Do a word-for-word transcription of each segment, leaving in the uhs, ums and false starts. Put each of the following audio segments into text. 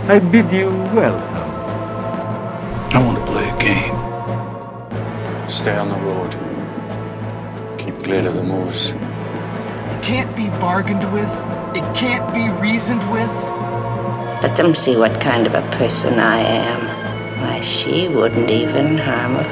I bid you welcome. I want to play a game. Stay on the road. Keep clear of the moors. Can't be bargained with. It can't be reasoned with. Let them see what kind of a person I am. Why, she wouldn't even harm a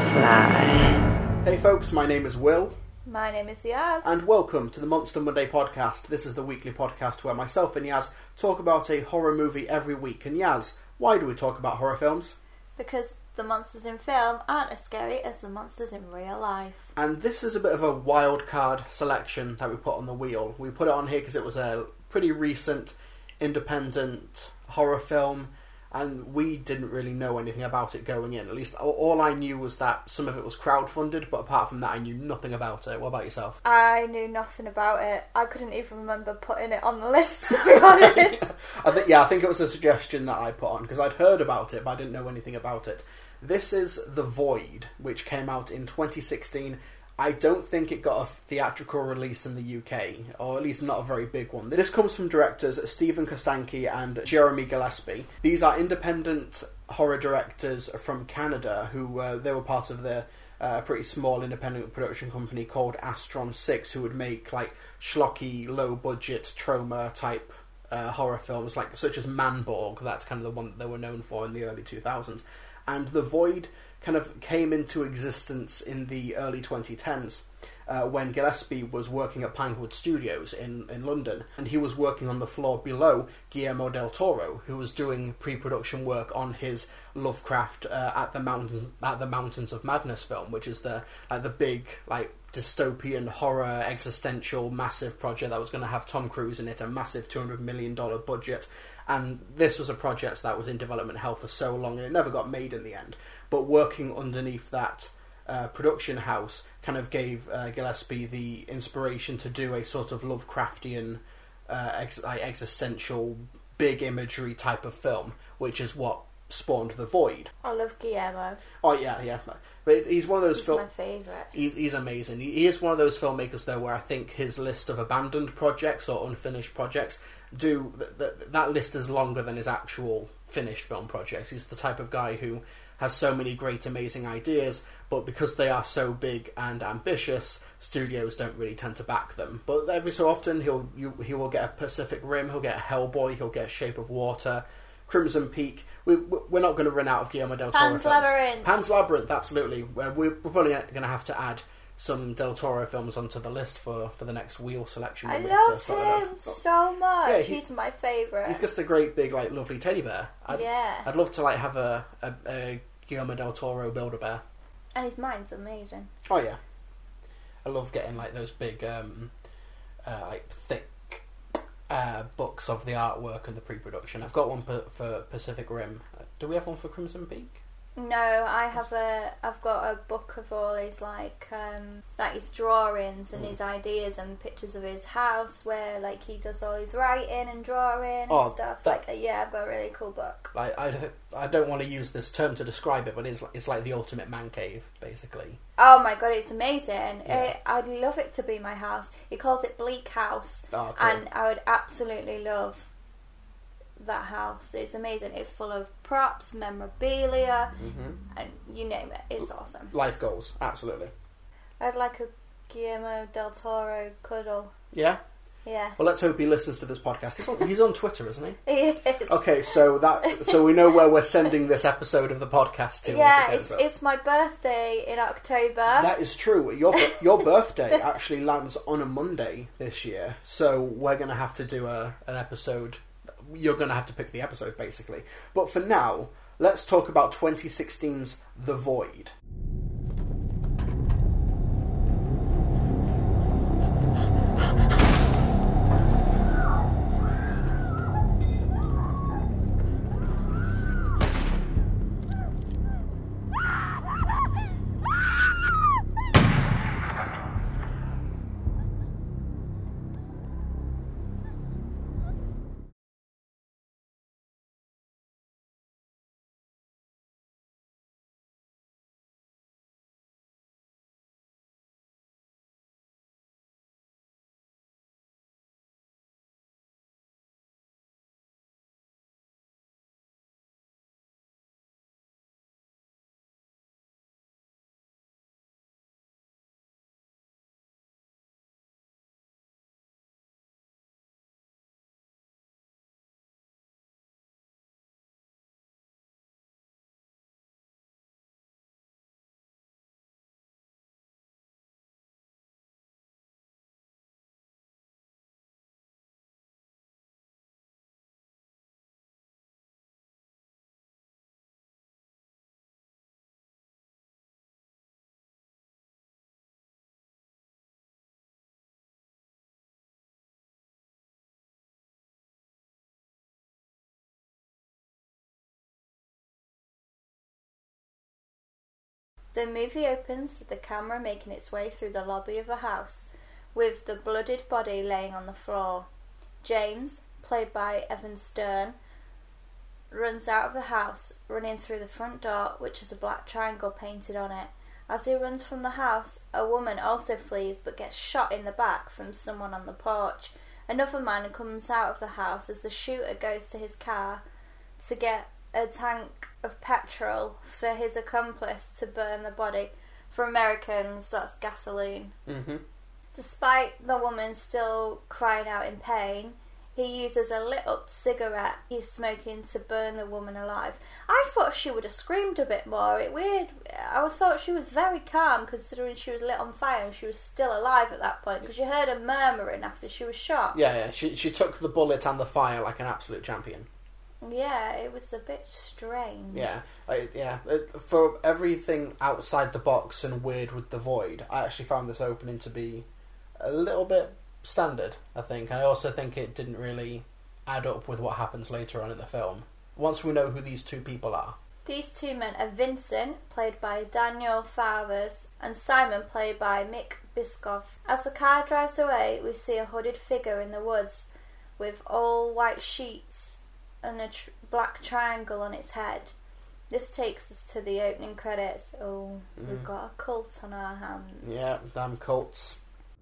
fly. Hey folks, my name is Will. My name is Yaz. And welcome to the Monster Monday podcast. This is the weekly podcast where myself and Yaz talk about a horror movie every week. And Yaz, why do we talk about horror films? Because the monsters in film aren't as scary as the monsters in real life. And this is a bit of a wild card selection that we put on the wheel. We put it on here because it was a pretty recent independent horror film, and we didn't really know anything about it going in. At least all I knew was that some of it was crowdfunded, but apart from that I knew nothing about it. What about yourself? I knew nothing about it. I couldn't even remember putting it on the list, to be honest. yeah. I think, yeah, I think it was a suggestion that I put on, because I'd heard about it, but I didn't know anything about it. This is The Void, which came out in twenty sixteen. I don't think it got a theatrical release in the U K, or at least not a very big one. This comes from directors Stephen Kostanski and Jeremy Gillespie. These are independent horror directors from Canada who uh, they were part of the uh, pretty small independent production company called Astron six, who would make like schlocky, low-budget, trauma-type uh, horror films, like such as Manborg. That's kind of the one that they were known for in the early two thousands. And The Void kind of came into existence in the early twenty tens uh, when Gillespie was working at Pinewood Studios in, in London, and he was working on the floor below Guillermo del Toro, who was doing pre-production work on his Lovecraft uh, at the mountain at the Mountains of Madness film, which is the like the big like dystopian horror existential massive project that was going to have Tom Cruise in it, a massive two hundred million dollars budget. And this was a project that was in development hell for so long, and it never got made in the end. But working underneath that uh, production house kind of gave uh, Gillespie the inspiration to do a sort of Lovecraftian, uh, ex- like existential, big imagery type of film, which is what spawned The Void. I love Guillermo. Oh yeah, yeah. But he's one of those. He's fil- my favourite. He's, he's amazing. He, he is one of those filmmakers, though, where I think his list of abandoned projects or unfinished projects do th- th- that list is longer than his actual finished film projects. He's the type of guy who has so many great, amazing ideas, but because they are so big and ambitious, studios don't really tend to back them. But every so often, he'll you, he will get a Pacific Rim, he'll get a Hellboy, he'll get a Shape of Water, Crimson Peak. We, we're not going to run out of Guillermo del Toro Pan's films. Labyrinth. Pan's Labyrinth, absolutely. We're, we're probably going to have to add some Del Toro films onto the list for, for the next wheel selection. I We have to love start it him up. so much. Yeah, he- he's my favourite. He's just a great big, like, lovely teddy bear. I'd, Yeah. I'd love to like have a, a, a Guillermo del Toro Build-A-Bear. And his mind's amazing. Oh yeah, I love getting like those big, um, uh, like thick uh, books of the artwork and the pre-production. I've got one for, for Pacific Rim. Uh, do we have one for Crimson Peak? No, I have a. I've got a book of all his like, um, like his drawings and Mm. his ideas and pictures of his house where like he does all his writing and drawing and Oh, stuff. that- Like, yeah, I've got a really cool book. Like I, I don't want to use this term to describe it, but it's it's like the ultimate man cave, basically. Oh my god, it's amazing! Yeah. It, I'd love it to be my house. He calls it Bleak House, Oh, cool. and I would absolutely love that house. It's amazing. It's full of props, memorabilia, Mm-hmm. and you name it. It's awesome. Life goals, absolutely. I'd like a Guillermo del Toro cuddle. Yeah. Yeah. Well, let's hope he listens to this podcast. He's on, he's on Twitter, isn't he? He is. Okay, so that so we know where we're sending this episode of the podcast to. Yeah, once it it's goes up. it's my birthday in October. That is true. Your your birthday actually lands on a Monday this year, so we're going to have to do a an episode. You're going to have to pick the episode, basically. But for now, let's talk about twenty sixteen's The Void. The movie opens with the camera making its way through the lobby of a house, with the bloodied body laying on the floor. James, played by Evan Stern, runs out of the house, running through the front door, which has a black triangle painted on it. As he runs from the house, a woman also flees but gets shot in the back from someone on the porch. Another man comes out of the house as the shooter goes to his car to get a tank of petrol for his accomplice to burn the body. For Americans, that's gasoline. Mm-hmm. Despite the woman still crying out in pain, he uses a lit-up cigarette he's smoking to burn the woman alive. I thought she would have screamed a bit more. It weird. I thought she was very calm considering she was lit on fire and she was still alive at that point, because you heard her murmuring after she was shot. Yeah, yeah. She she took the bullet and the fire like an absolute champion. Yeah, it was a bit strange. Yeah, I, yeah. It, for everything outside the box and weird with the void, I actually found this opening to be a little bit standard, I think. I also think it didn't really add up with what happens later on in the film, once we know who these two people are. These two men are Vincent, played by Daniel Fathers, and Simon, played by Mick Biskov. As the car drives away, we see a hooded figure in the woods with all white sheets and a tr- black triangle on its head. This takes us to the opening credits. Oh, mm. We've got a cult on our hands. Yeah, damn cults.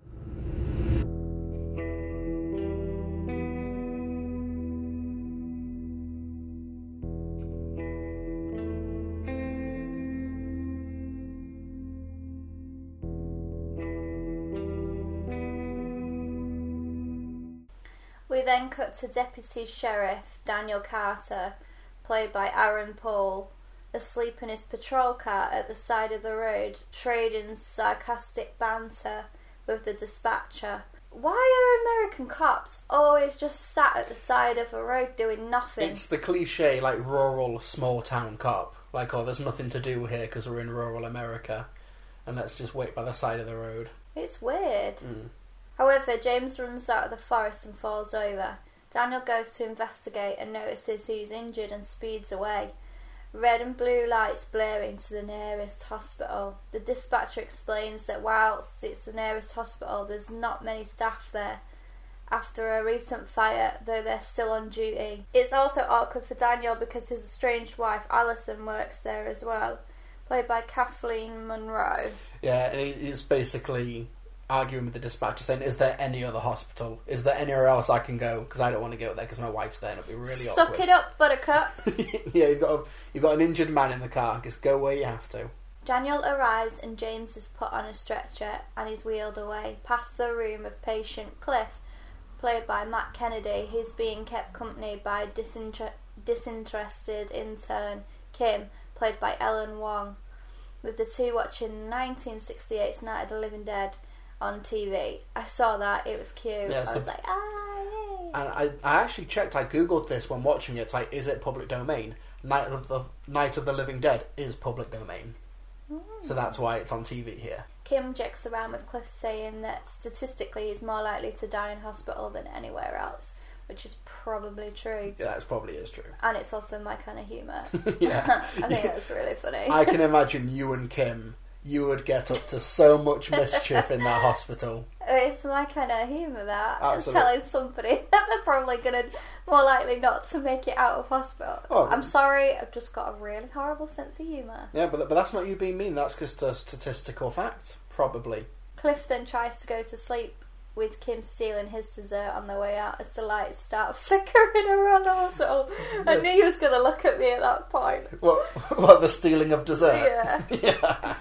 We then cut to Deputy Sheriff Daniel Carter, played by Aaron Paul, asleep in his patrol car at the side of the road, trading sarcastic banter with the dispatcher. Why are American cops always just sat at the side of a road doing nothing? It's the cliche, like, rural, small-town cop. Like, oh, there's nothing to do here because we're in rural America, and let's just wait by the side of the road. It's weird. Mm. However, James runs out of the forest and falls over. Daniel goes to investigate and notices he's injured and speeds away. Red and blue lights blaring to the nearest hospital. The dispatcher explains that whilst it's the nearest hospital, there's not many staff there after a recent fire, though they're still on duty. It's also awkward for Daniel because his estranged wife, Alison, works there as well, played by Kathleen Monroe. Yeah, he's basically arguing with the dispatcher, saying, is there any other hospital? Is there anywhere else I can go? Because I don't want to go there because my wife's there and it'll be really Suck awkward. Suck it up, buttercup. Yeah, you've got, a, you've got an injured man in the car. Just go where you have to. Daniel arrives and James is put on a stretcher and he's wheeled away past the room of patient Cliff, played by Matt Kennedy. He's being kept company by disinter- disinterested intern Kim, played by Ellen Wong, with the two watching nineteen sixty-eight's Night of the Living Dead on T V. I saw that, it was cute. Yeah, I was the... like, ah, yay. And I, I actually checked, I googled this when watching it. It's like, is it public domain? Night of the Night of the Living Dead is public domain. Mm. So that's why it's on T V here. Kim jokes around with Cliff, saying that statistically he's more likely to die in hospital than anywhere else, which is probably true. Yeah, that probably is true. And it's also my kind of humour. Yeah. I think that's really funny. I can imagine you and Kim, you would get up to so much mischief in that hospital. It's my kind of humour, that. Absolutely. Telling somebody that they're probably going to, more likely not to make it out of hospital. Oh. I'm sorry, I've just got a really horrible sense of humour. Yeah, but but that's not you being mean, that's just a statistical fact, probably. Cliff then tries to go to sleep with Kim stealing his dessert on the way out as the lights start flickering around the hospital. I knew he was going to look at me at that point. What, what, the stealing of dessert? Yeah. Yeah.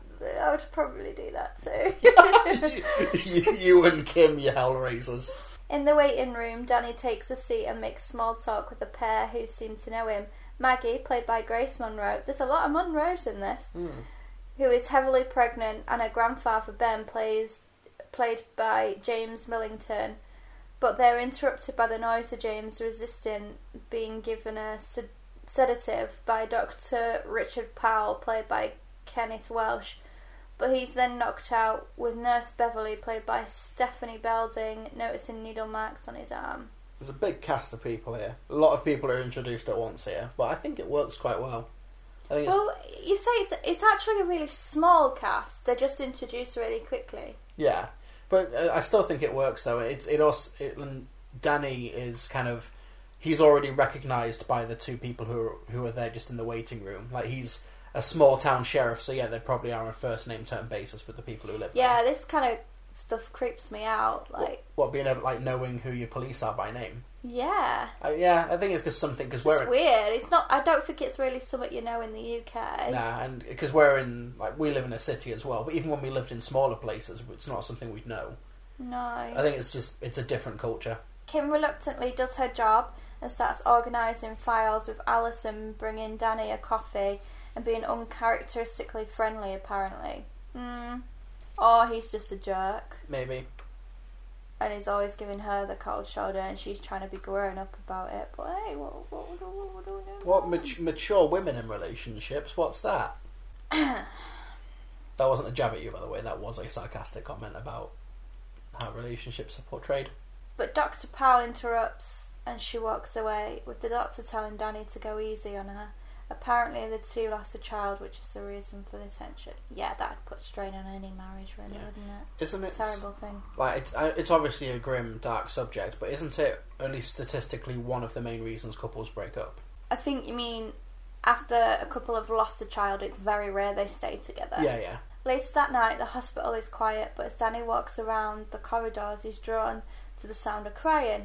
I would probably do that too. you, you and Kim, you hellraisers. In the waiting room, Danny takes a seat and makes small talk with a pair who seem to know him. Maggie, played by Grace Monroe, there's a lot of Monroes in this, mm. who is heavily pregnant, and her grandfather Ben plays played by James Millington, but they're interrupted by the noise of James resisting being given a sed- sedative by Doctor Richard Powell, played by Kenneth Welsh, but he's then knocked out, with Nurse Beverly, played by Stephanie Belding, noticing needle marks on his arm. There's a big cast of people here. A lot of people are introduced at once here, but I think it works quite well. I think it's, Well, you say it's, it's actually a really small cast. They're just introduced really quickly. yeah, but uh, I still think it works though. It it also it, and Danny is kind of he's already recognised by the two people who are, who are there just in the waiting room. Like he's a small town sheriff, so yeah, they probably are on a first name term basis with the people who live Yeah, there. this kind of stuff creeps me out. Like, What, what being able, like knowing who your police are by name? yeah, Uh, yeah, I think it's because something because it's we're weird. It's not. I don't think it's really something you know in the U K. nah, and because we're in like we live in a city as well. But even when we lived in smaller places, it's not something we'd know. No. I think it's just it's a different culture. Kim reluctantly does her job and starts organising files with Alison, bringing Danny a coffee and being uncharacteristically friendly. Apparently, mm. Or he's just a jerk. Maybe. And he's always giving her the cold shoulder, and she's trying to be grown up about it. But hey, what, what, what, what, what do we do? What mat- mature women in relationships? What's that? That wasn't a jab at you, by the way. That was a sarcastic comment about how relationships are portrayed. But Doctor Powell interrupts, and she walks away, with the doctor telling Danny to go easy on her. Apparently, the two lost a child, which is the reason for the tension. Yeah, that'd put strain on any marriage, really, Yeah. wouldn't it? Isn't it? Terrible thing. Like it's uh, it's obviously a grim, dark subject, but isn't it at least statistically one of the main reasons couples break up? I think you mean after a couple have lost a child, it's very rare they stay together. Yeah, yeah. Later that night, the hospital is quiet, but as Danny walks around the corridors, he's drawn to the sound of crying.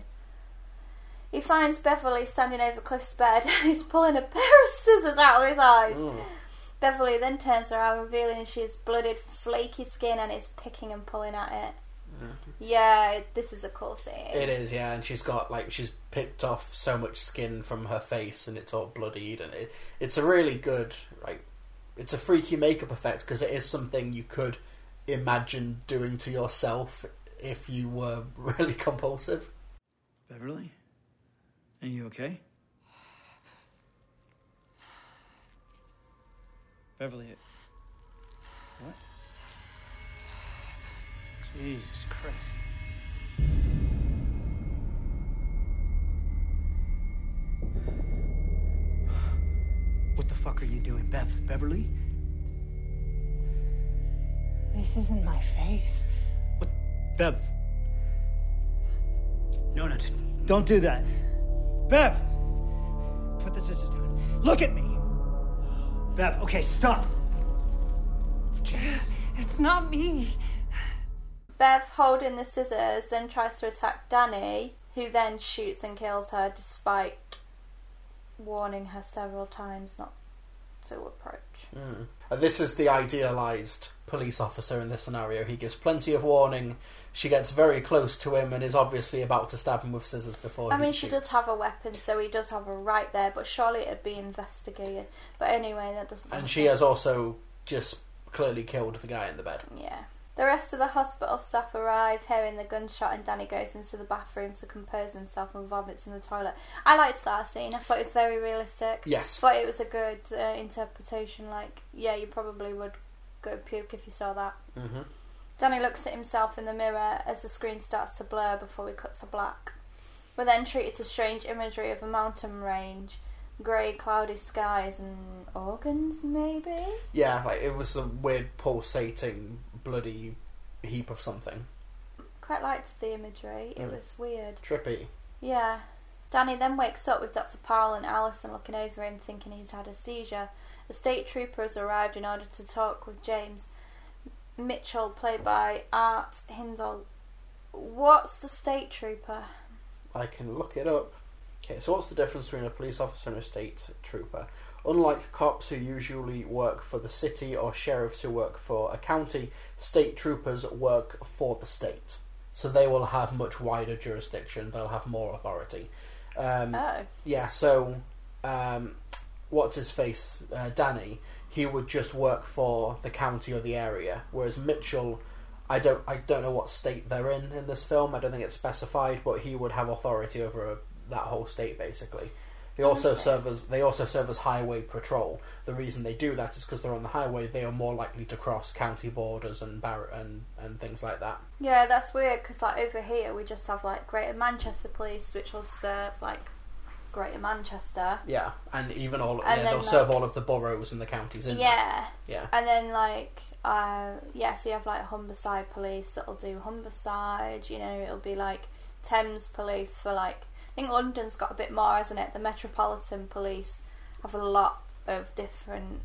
He finds Beverly standing over Cliff's bed and he's pulling a pair of scissors out of his eyes. Mm. Beverly then turns around, revealing she has blooded, flaky skin and is picking and pulling at it. Mm. Yeah, it, this is a cool scene. It is, yeah, and she's got like she's picked off so much skin from her face, and it's all bloodied, and it, it's a really good like it's a freaky makeup effect because it is something you could imagine doing to yourself if you were really compulsive. Beverly? Are you okay? Beverly, what? Jesus Christ. What the fuck are you doing, Bev? Beverly? This isn't my face. What? Bev? No, no, don't do that. Bev! Put the scissors down. Look at me! Bev, okay, stop! It's not me. Bev, holding the scissors, then tries to attack Danny, who then shoots and kills her despite warning her several times not to approach. Mm. Uh, this is the idealised police officer in this scenario. He gives plenty of warning. She gets very close to him and is obviously about to stab him with scissors before I he mean, she shoots. does have a weapon, so he does have her right there, but surely it'd be investigated. But anyway, that doesn't matter. And she has also just clearly killed the guy in the bed. Yeah. The rest of the hospital staff arrive, hearing the gunshot, and Danny goes into the bathroom to compose himself and vomits in the toilet. I liked that scene. I thought it was very realistic. Yes. Thought it was a good uh, interpretation. Like, yeah, you probably would go puke if you saw that. Mm-hmm. Danny looks at himself in the mirror as the screen starts to blur before we cut to black. We're then treated to strange imagery of a mountain range, grey cloudy skies and organs, maybe? Yeah, like it was a weird pulsating bloody heap of something. Quite liked the imagery. It Mm. was weird. Trippy. Yeah. Danny then wakes up with Doctor Powell and Alison looking over him, thinking he's had a seizure. The state trooper has arrived in order to talk with James Mitchell, played by Art Hindle. What's the state trooper? I can look it up. Okay, so what's the difference between a police officer and a state trooper? Unlike cops who usually work for the city or sheriffs who work for a county, state troopers work for the state. So they will have much wider jurisdiction, they'll have more authority. Um, Oh. Yeah, so um, what's his face? Uh, Danny, he would just work for the county or the area, whereas Mitchell, I don't I don't know what state they're in in this film, I don't think it's specified, but he would have authority over a, that whole state basically. They also Okay. serve as they also serve as highway patrol. The reason they do that is because they're on the highway. They are more likely to cross county borders and bar- and and things like that. Yeah, that's weird, because like over here we just have like Greater Manchester Police, which will serve like Greater Manchester. Yeah, and even all And yeah, then, they'll serve like- all of the boroughs and the counties in Yeah. there. Yeah. And then, like, uh, yeah, so you have, like, Humberside Police that'll do Humberside, you know, it'll be, like, Thames Police for, like, I think London's got a bit more, hasn't it? The Metropolitan Police have a lot of different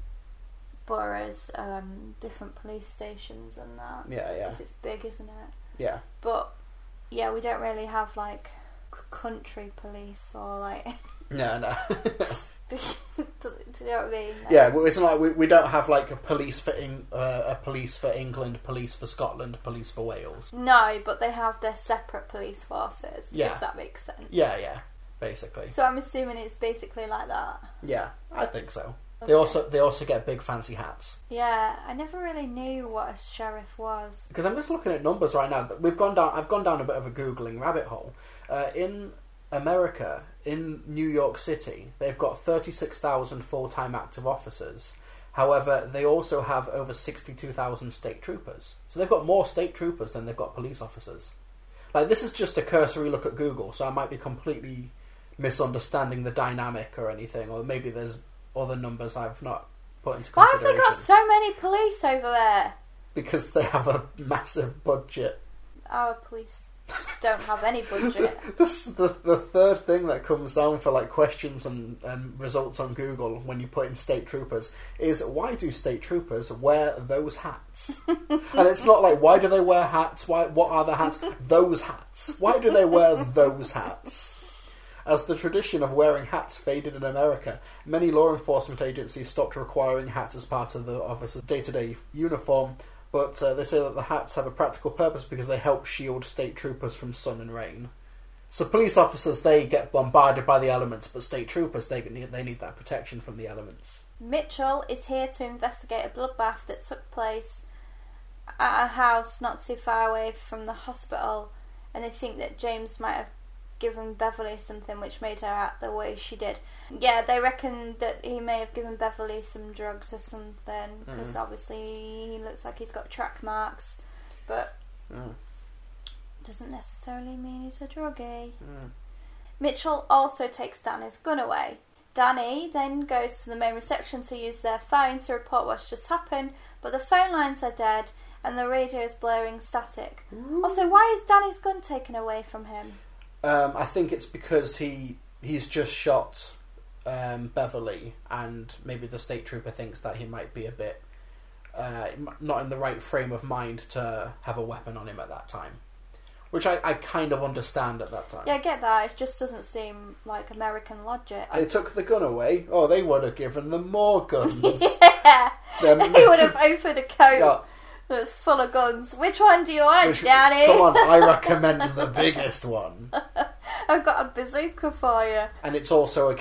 boroughs, um, different police stations and that. Yeah, yeah. 'Cause it's big, isn't it? Yeah. But, yeah, we don't really have, like, c- country police or, like... No, no. do, do you know what I mean? Like, Yeah, well, it's not like we, we don't have like a police for Eng, uh, a police for England, police for Scotland, police for Wales. No, but they have their separate police forces, Yeah. if that makes sense. Yeah, yeah, basically. So I'm assuming it's basically like that. Yeah, I think so. They also they also get big fancy hats. Yeah, I never really knew what a sheriff was. Because I'm just looking at numbers right now. We've gone down. I've gone down a bit of a googling rabbit hole. Uh, in America, in New York City, they've got thirty-six thousand full-time active officers. However, they also have over sixty-two thousand state troopers. So they've got more state troopers than they've got police officers. Like, this is just a cursory look at Google, so I might be completely misunderstanding the dynamic or anything, or maybe there's other numbers I've not put into Why have consideration. they got so many police over there? Because they have a massive budget. Our police don't have any budget. This the the third thing that comes down for like questions and, and results on Google when you put in state troopers is, why do state troopers wear those hats? And it's not like, why do they wear hats? Why what are the hats? Those hats. Why do they wear those hats? As the tradition of wearing hats faded in America, many law enforcement agencies stopped requiring hats as part of the officer's day-to-day uniform. But uh, they say that the hats have a practical purpose because they help shield state troopers from sun and rain. So police officers, they get bombarded by the elements, but state troopers, they need, they need that protection from the elements. Mitchell is here to investigate a bloodbath that took place at a house not too far away from the hospital, and they think that James might have given Beverly something which made her act the way she did. Yeah, they reckon that he may have given Beverly some drugs or something, because Mm. obviously he looks like he's got track marks, but Mm. doesn't necessarily mean he's a druggie. Mm. Mitchell also takes Danny's gun away. Danny then goes to the main reception to use their phone to report what's just happened, but the phone lines are dead and the radio is blaring static. Ooh. Also, why is Danny's gun taken away from him? Um, I think it's because he he's just shot um, Beverly, and maybe the state trooper thinks that he might be a bit uh, not in the right frame of mind to have a weapon on him at that time. Which I, I kind of understand at that time. Yeah, I get that. It just doesn't seem like American logic. They took the gun away. Oh, they would have given them more guns. Yeah, Them- he would have opened a coat Yeah. that's full of guns. Which one do you want, Which- Danny? Come on, I recommend the biggest one. I've got a bazooka for you. And it's also a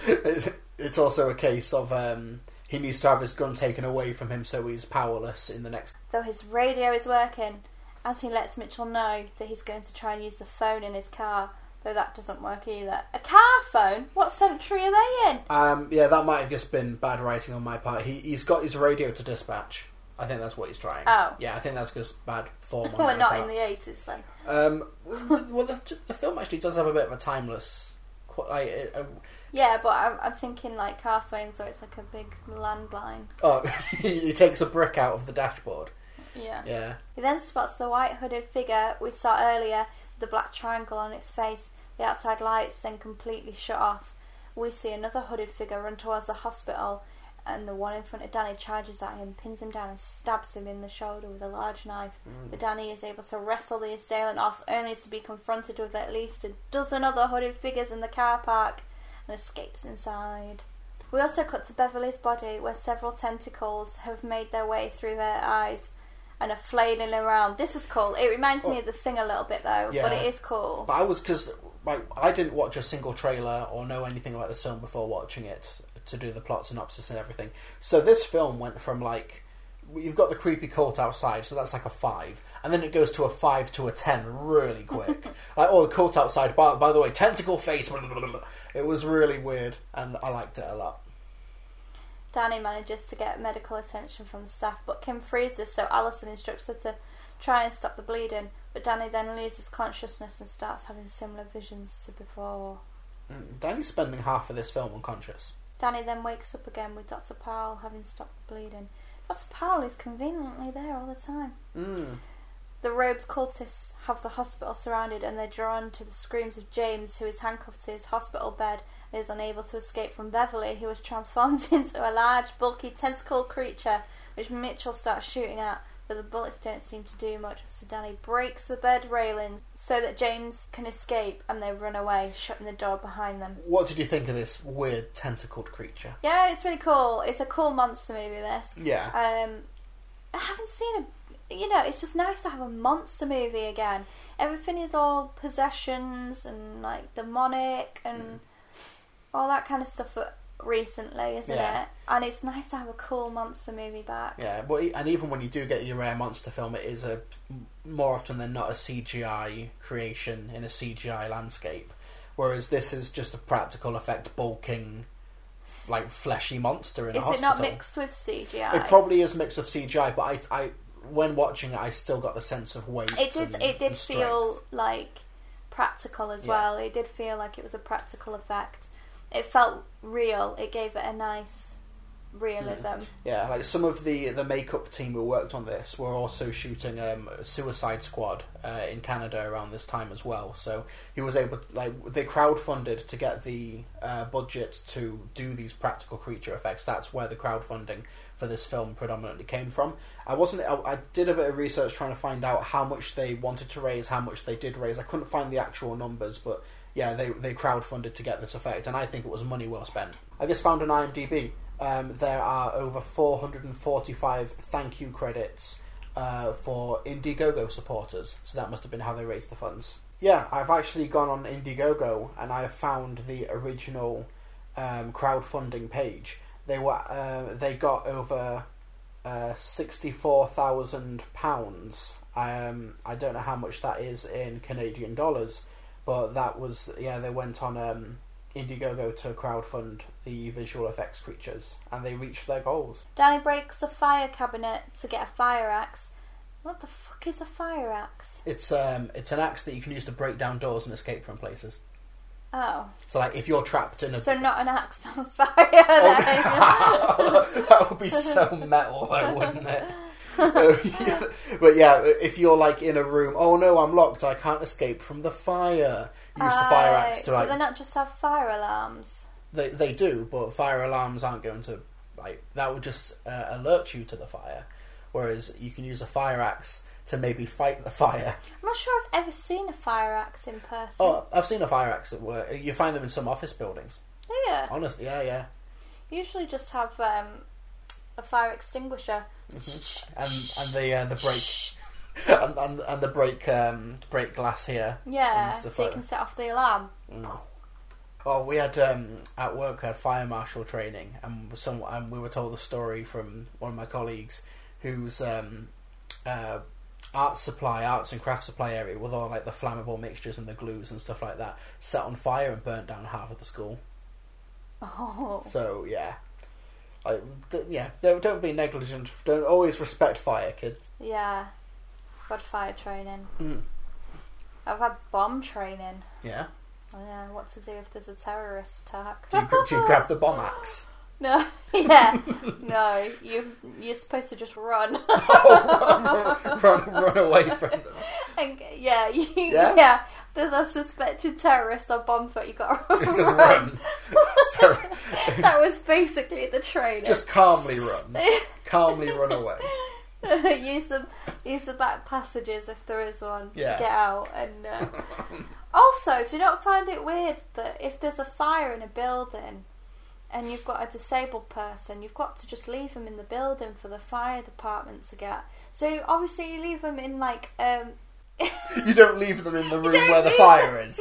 it's also a case of um, he needs to have his gun taken away from him, so he's powerless in the next. Though his radio is working, as he lets Mitchell know that he's going to try and use the phone in his car, though that doesn't work either. A car phone? What century are they in? Um, yeah, that might have just been bad writing on my part. He he's got his radio to dispatch. I think that's what he's trying. Oh. Yeah, I think that's just bad form. on We're my not part. in the eighties then. Um, well, well the, the film actually does have a bit of a timeless. Like, uh, Yeah, but I'm, I'm thinking like car phones, so it's like a big landline. oh, he takes a brick out of the dashboard. Yeah. Yeah. He then spots the white hooded figure we saw earlier with the black triangle on its face. The outside lights then completely shut off. We see another hooded figure run towards the hospital, and the one in front of Danny charges at him, pins him down and stabs him in the shoulder with a large knife. Mm. But Danny is able to wrestle the assailant off, only to be confronted with at least a dozen other hooded figures in the car park, and escapes inside. We also cut to Beverly's body, where several tentacles have made their way through their eyes and are flailing around. This is cool. It reminds me of The Thing a little bit though, Yeah. but it is cool. But I was, because like, I didn't watch a single trailer or know anything about this film before watching it to do the plot synopsis and everything. So this film went from like, you've got the creepy cult outside, so that's like a five, and then it goes to a five to a ten really quick. Like, oh, the cult outside, by, by the way, tentacle face. Blah, blah, blah, blah. It was really weird, and I liked it a lot. Danny manages to get medical attention from the staff, but Kim freezes, so Alison instructs her to try and stop the bleeding. But Danny then loses consciousness and starts having similar visions to before. Mm, Danny's spending half of this film unconscious. Danny then wakes up again with Doctor Powell having stopped the bleeding. Doctor Powell is conveniently there all the time. Mm. The robed cultists have the hospital surrounded and they're drawn to the screams of James, who is handcuffed to his hospital bed and is unable to escape from Beverly, who was transformed into a large, bulky, tentacled creature, which Mitchell starts shooting at, but the bullets don't seem to do much, so Danny breaks the bed railings so that James can escape and they run away, shutting the door behind them. What did you think of this weird tentacled creature? Yeah, it's really cool. It's a cool monster movie, this. Yeah. Um, I haven't seen a... You know, it's just nice to have a monster movie again. Everything is all possessions and, like, demonic and mm. all that kind of stuff recently, isn't yeah. it? And it's nice to have a cool monster movie back. Yeah, but and even when you do get your rare monster film, it is a more often than not a C G I creation in a C G I landscape, whereas this is just a practical effect bulking, like fleshy monster in is a hospital. Is it not mixed with C G I? It probably is mixed with C G I, but I, I when watching it, I still got the sense of weight. It did. And, it did and feel like practical as yeah. well. It did feel like it was a practical effect. It felt real. It gave it a nice realism. Mm. Yeah, like some of the the makeup team who worked on this were also shooting um, Suicide Squad uh, in Canada around this time as well. So he was able, to, like, they crowdfunded to get the uh, budget to do these practical creature effects. That's where the crowdfunding for this film predominantly came from. I wasn't. I, I did a bit of research trying to find out how much they wanted to raise, how much they did raise. I couldn't find the actual numbers, but yeah, they they crowdfunded to get this effect, and I think it was money well spent. I just found on IMDb. Um, there are over four hundred forty-five thank you credits uh, for Indiegogo supporters, so that must have been how they raised the funds. Yeah, I've actually gone on Indiegogo and I have found the original um, crowdfunding page. They were uh, they got over uh, sixty-four thousand pounds. Um, I don't know how much that is in Canadian dollars, but that was yeah. They went on um, Indiegogo to crowdfund the visual effects creatures, and they reached their goals. Danny breaks a fire cabinet to get a fire axe. What the fuck is a fire axe? It's um, it's an axe that you can use to break down doors and escape from places. Oh. So, like, if you're trapped in a... So not an axe on fire, then. Oh, that would be so metal, though, wouldn't it? yeah. But yeah, if you're, like, in a room, oh no, I'm locked, I can't escape from the fire. Use uh, the fire axe to, like... Do they not just have fire alarms? They they do, but fire alarms aren't going to, like... That would just uh, alert you to the fire. Whereas you can use a fire axe to maybe fight the fire. I'm not sure I've ever seen a fire axe in person. Oh, I've seen a fire axe at work. You find them in some office buildings. Yeah. Honestly, yeah, yeah. Usually just have um, a fire extinguisher. Mm-hmm. And and the uh, the brake and, and and the brake um, brake glass here. Yeah, so you can set off the alarm. Mm. Oh, we had um, at work we had fire marshal training, and some and we were told the story from one of my colleagues whose um, uh, art supply, arts and craft supply area with all like the flammable mixtures and the glues and stuff like that set on fire and burnt down half of the school. Oh. So yeah, like, d- yeah, don't, don't be negligent. Don't always respect fire, kids. Yeah, I've had fire training. Mm. I've had bomb training. Yeah. Oh, yeah, what to do if there's a terrorist attack? Do you, do you grab the bomb axe? No, yeah, no. You you're supposed to just run. oh, run, run, run away from them. And, yeah, you, yeah, yeah. There's a suspected terrorist on bomb threat. You got to just run. run. That was basically the training. Just calmly run. Calmly run away. use the use the back passages if there is one yeah. to get out. And uh... also, do you not find it weird that if there's a fire in a building and you've got a disabled person, you've got to just leave them in the building for the fire department to get. So obviously you leave them in like um you don't leave them in the room where the fire is.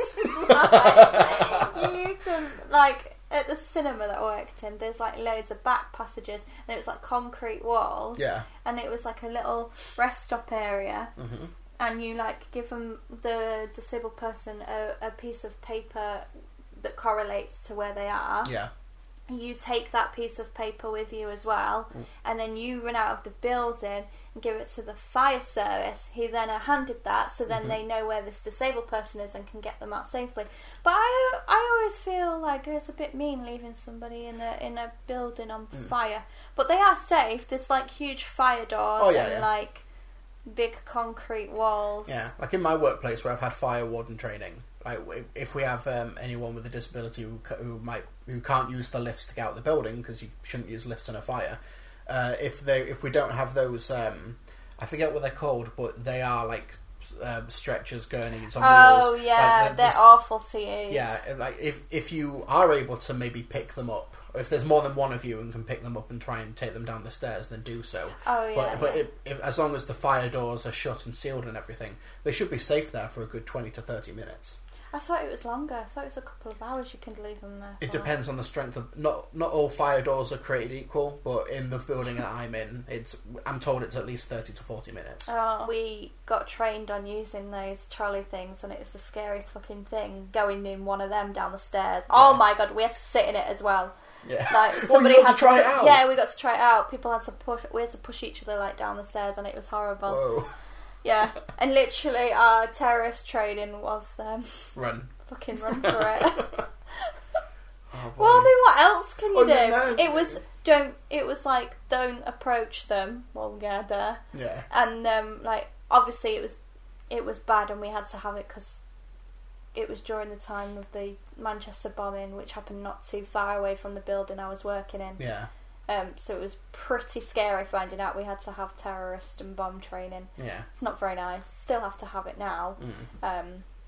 You leave them like at the cinema that I worked in. There's like loads of back passages, and it was like concrete walls. Yeah. And it was like a little rest stop area. Mm-hmm. And you like give them, the disabled person, a, a piece of paper that correlates to where they are. Yeah. you take that piece of paper with you as well, mm. and then you run out of the building and give it to the fire service, who then are handed that, so then mm-hmm. they know where this disabled person is and can get them out safely. But I, I always feel like it's a bit mean leaving somebody in a in a building on mm. fire. But they are safe. There's like huge fire doors oh, yeah, and yeah. like big concrete walls. Yeah, like in my workplace where I've had fire warden training. Like if we have um, anyone with a disability who, who might who can't use the lifts to get out the building, because you shouldn't use lifts in a fire. Uh, if they if we don't have those, um, I forget what they're called, but they are like um, stretchers, gurneys on oh, wheels. yeah, like, they're awful to use. Yeah, like if if you are able to maybe pick them up, or if there's more than one of you and can pick them up and try and take them down the stairs, then do so. Oh yeah. But but yeah. If, if, as long as the fire doors are shut and sealed and everything, they should be safe there for a good twenty to thirty minutes. I thought it was longer. I thought it was a couple of hours you can leave them there for. It depends on the strength of... Not not all fire doors are created equal, but in the building that I'm in, it's I'm told it's at least thirty to forty minutes. Oh, we got trained on using those trolley things, and it was the scariest fucking thing, going in one of them down the stairs. Yeah. Oh my god, we had to sit in it as well. Yeah. Like, somebody oh, you got had to try to, it out? Yeah, we got to try it out. People had to push... We had to push each other like down the stairs, and it was horrible. Whoa. Yeah, and literally our terrorist training was... Um, Run. Fucking run for it. Oh, well, I mean, what else can you oh, do? No, no. It was don't. It was like don't approach them. Well, yeah, duh. Yeah. And um, like obviously it was, it was bad, and we had to have it because it was during the time of the Manchester bombing, which happened not too far away from the building I was working in. Yeah. Um, so it was pretty scary finding out we had to have terrorist and bomb training. Yeah. It's not very nice. Still have to have it now. Mm. Um.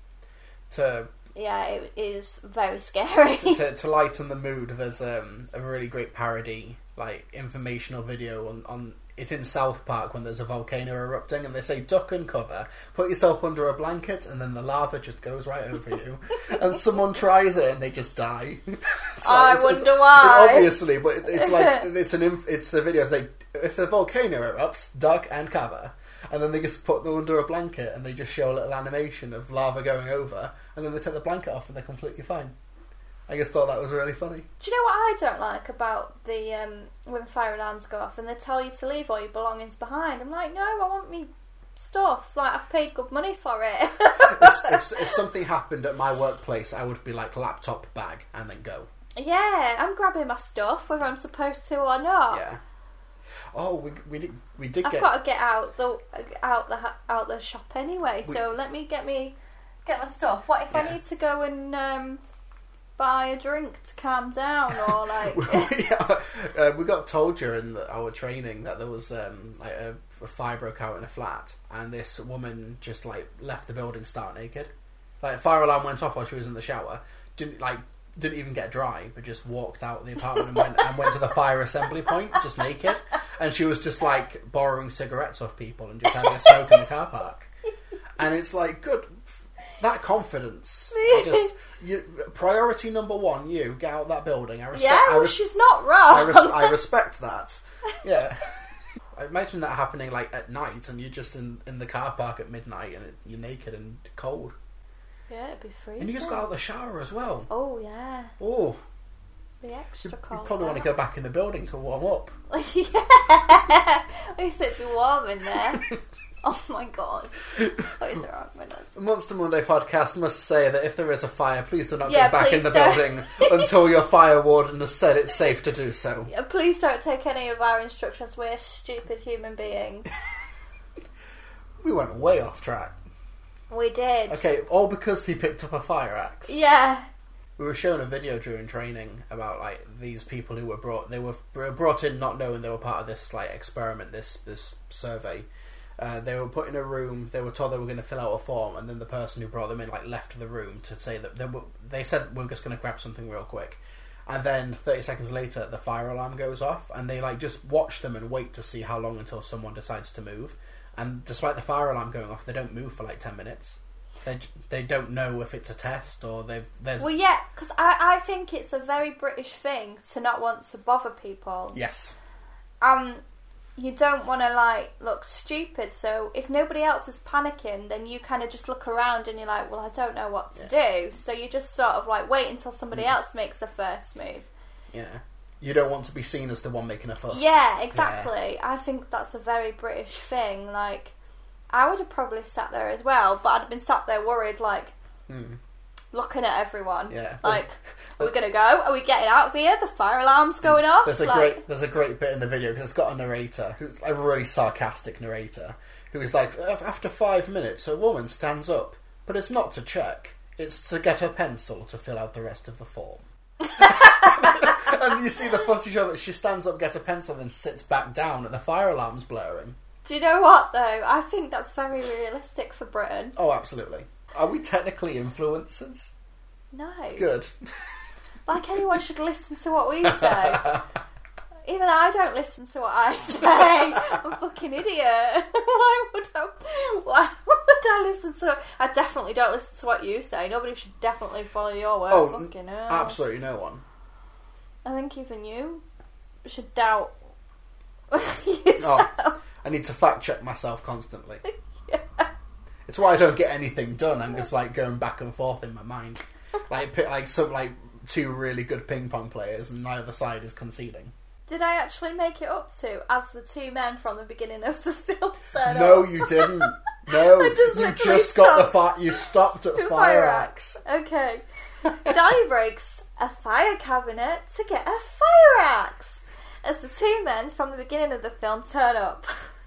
To. Yeah, it is very scary. to, to, to lighten the mood, there's um, a really great parody, like informational video on, on. It's in South Park when there's a volcano erupting, and they say duck and cover, put yourself under a blanket, and then the lava just goes right over you, and someone tries it and they just die. I it's, wonder it's, why. Obviously, but it's like it's an inf- it's a video. It's like if the volcano erupts, duck and cover. And then they just put them under a blanket and they just show a little animation of lava going over, and then they take the blanket off and they're completely fine. I just thought that was really funny. Do you know what I don't like about the um, when fire alarms go off and they tell you to leave all your belongings behind? I'm like, no, I want me stuff. Like, I've paid good money for it. if, if, if something happened at my workplace, I would be like, laptop, bag, and then go. Yeah, I'm grabbing my stuff whether I'm supposed to or not. Yeah. Oh, we we did we did I've get. got to get out the out the out the shop anyway. We... So let me get me get my stuff. What if yeah. I need to go and um, buy a drink to calm down, or like? yeah, uh, we got told during the, our training that there was um, like a, a fire broke out in a flat, and this woman just like left the building stark naked. Like, a fire alarm went off while she was in the shower. Didn't like. Didn't even get dry, but just walked out of the apartment and went, and went to the fire assembly point, just naked. And she was just like borrowing cigarettes off people and just having a smoke in the car park. And it's like, good, that confidence. Just you, priority number one, you get out of that building. I respect. Yeah, well, I res- she's not wrong. I, res- I respect that. Yeah. I imagine that happening like at night, and you're just in, in the car park at midnight, and it, you're naked and cold. Yeah, it'd be freezing. And you just got out of the shower as well. Oh, yeah. Oh. Be extra you, cold. You probably want to go back in the building to warm up. Yeah. At least it'd be warm in there. Oh my god. What is wrong with us? The Monster Monday podcast must say that if there is a fire, please do not yeah, go back in the don't. building until your fire warden has said it's safe to do so. Yeah, please don't take any of our instructions. We're stupid human beings. We went way off track. We did. Okay, all because he picked up a fire axe. Yeah. We were shown a video during training about like these people who were brought. They were brought in not knowing they were part of this like experiment, this this survey. Uh, they were put in a room. They were told they were going to fill out a form, and then the person who brought them in like left the room to say that they were. They said we're just going to grab something real quick, and then thirty seconds later the fire alarm goes off, and they like just watch them and wait to see how long until someone decides to move. And despite the fire alarm going off, they don't move for like ten minutes. They they don't know if it's a test or they've... There's... Well, yeah, because I, I think it's a very British thing to not want to bother people. Yes. Um, you don't want to, like, look stupid. So if nobody else is panicking, then you kind of just look around and you're like, well, I don't know what to yeah. do. So you just sort of, like, wait until somebody mm. else makes the first move. Yeah. You don't want to be seen as the one making a fuss. Yeah, exactly. Yeah. I think that's a very British thing. Like, I would have probably sat there as well, but I'd have been sat there worried, like, mm. looking at everyone. Yeah. Like, are we going to go? Are we getting out of here? The fire alarm's going off? There's a like... great there's a great bit in the video, because it's got a narrator, who's a really sarcastic narrator, who is like, after five minutes, a woman stands up, but it's not to check. It's to get her pencil to fill out the rest of the form. And you see the footage of it, she stands up, gets a pencil, and sits back down, and the fire alarm's blaring. Do you know what, though? I think that's very realistic for Britain. Oh, absolutely. Are we technically influencers? No. Good. Like anyone should listen to what we say. Even I don't listen to what I say. I'm a fucking idiot. Why would I? Why would I listen to? I definitely don't listen to what you say. Nobody should definitely follow your word. Oh, fucking hell. Absolutely no one. I think even you should doubt yourself. Oh, I need to fact check myself constantly. Yeah. It's why I don't get anything done. I'm just like going back and forth in my mind, like like some like two really good ping pong players, and neither side is conceding. Did I actually make it up to as the two men from the beginning of the film said? No, you didn't. No, just you just got the fire. You stopped at fire, fire axe. Okay. Danny breaks a fire cabinet to get a fire axe as the two men from the beginning of the film turn up,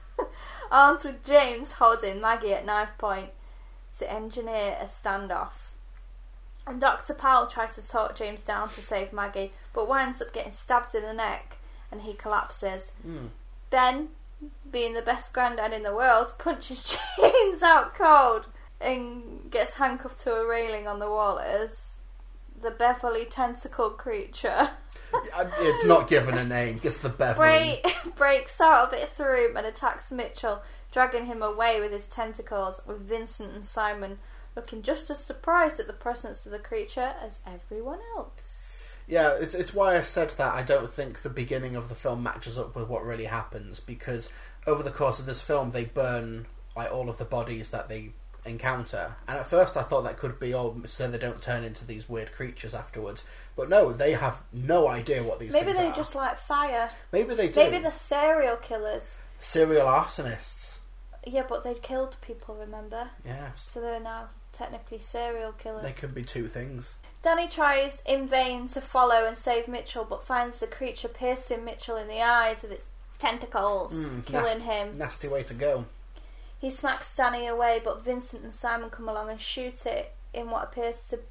armed with James holding Maggie at knife point to engineer a standoff. And Doctor Powell tries to talk James down to save Maggie, but winds up getting stabbed in the neck and he collapses. Mm. Ben, being the best granddad in the world, punches James out cold and gets handcuffed to a railing on the wall as the Beverly tentacled creature. It's not given a name, just the Beverly. Break, breaks out of its room and attacks Mitchell, dragging him away with his tentacles, with Vincent and Simon looking just as surprised at the presence of the creature as everyone else. Yeah, it's it's why I said that I don't think the beginning of the film matches up with what really happens, because over the course of this film they burn like all of the bodies that they encounter, and at first I thought that could be all so they don't turn into these weird creatures afterwards, but no, they have no idea what these Maybe things they are. just like fire. Maybe they do. Maybe they're serial killers. Serial arsonists. Yeah, but they'd killed people, remember? Yes. So they're now technically serial killers. They could be two things. Danny tries in vain to follow and save Mitchell, but finds the creature piercing Mitchell in the eyes with its tentacles, mm, killing nas- him. Nasty way to go. He smacks Danny away, but Vincent and Simon come along and shoot it in what appears to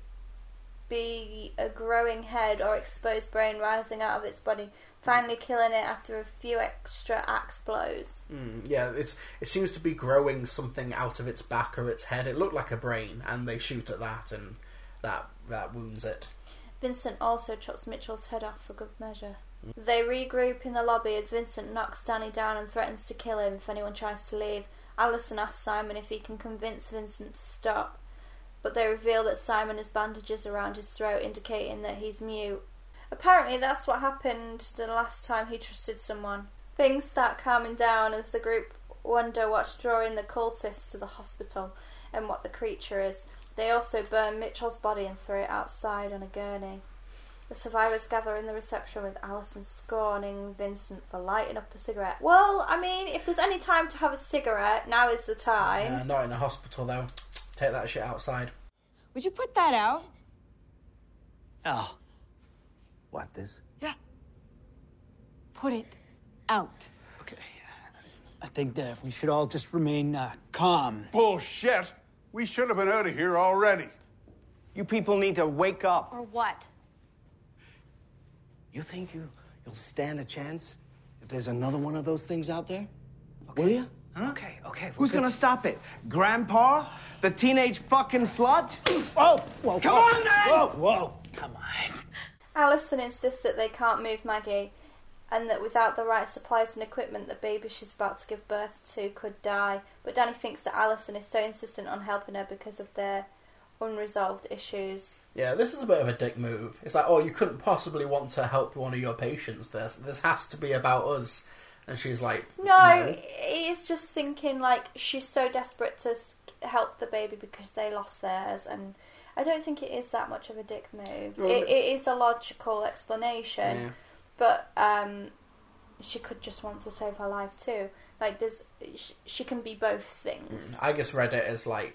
be a growing head or exposed brain rising out of its body, finally killing it after a few extra axe blows. Mm, yeah, it's it seems to be growing something out of its back or its head. It looked like a brain, and they shoot at that, and that that wounds it. Vincent also chops Mitchell's head off for good measure. Mm. They regroup in the lobby as Vincent knocks Danny down and threatens to kill him if anyone tries to leave. Alison asks Simon if he can convince Vincent to stop, but they reveal that Simon has bandages around his throat, indicating that he's mute. Apparently that's what happened the last time he trusted someone. Things start calming down as the group wonder what's drawing the cultists to the hospital and what the creature is. They also burn Mitchell's body and throw it outside on a gurney. The survivors gather in the reception with Alison scorning Vincent for lighting up a cigarette. Well, I mean, if there's any time to have a cigarette, now is the time. Uh, not in a hospital, though. Take that shit outside. Would you put that out? Oh. What, this? Yeah. Put it out. Okay. I think that we should all just remain uh, calm. Bullshit! We should have been out of here already. You people need to wake up. Or what? You think you, you'll stand a chance if there's another one of those things out there? Okay. Will you? Huh? Okay, okay. Who's gonna stop it? Grandpa? The teenage fucking slut? Oh, whoa, come whoa. on now! Whoa, whoa, come on. Alison insists that they can't move Maggie, and that without the right supplies and equipment, the baby she's about to give birth to could die. But Danny thinks that Alison is so insistent on helping her because of their unresolved issues. Yeah, this is a bit of a dick move. It's like, oh, you couldn't possibly want to help one of your patients. This this has to be about us. And she's like, no. No, he's just thinking, like, she's so desperate to help the baby because they lost theirs, and I don't think it is that much of a dick move. Well, it, it is a logical explanation, yeah. but um, she could just want to save her life too. Like, there's, she can be both things. I just read it as like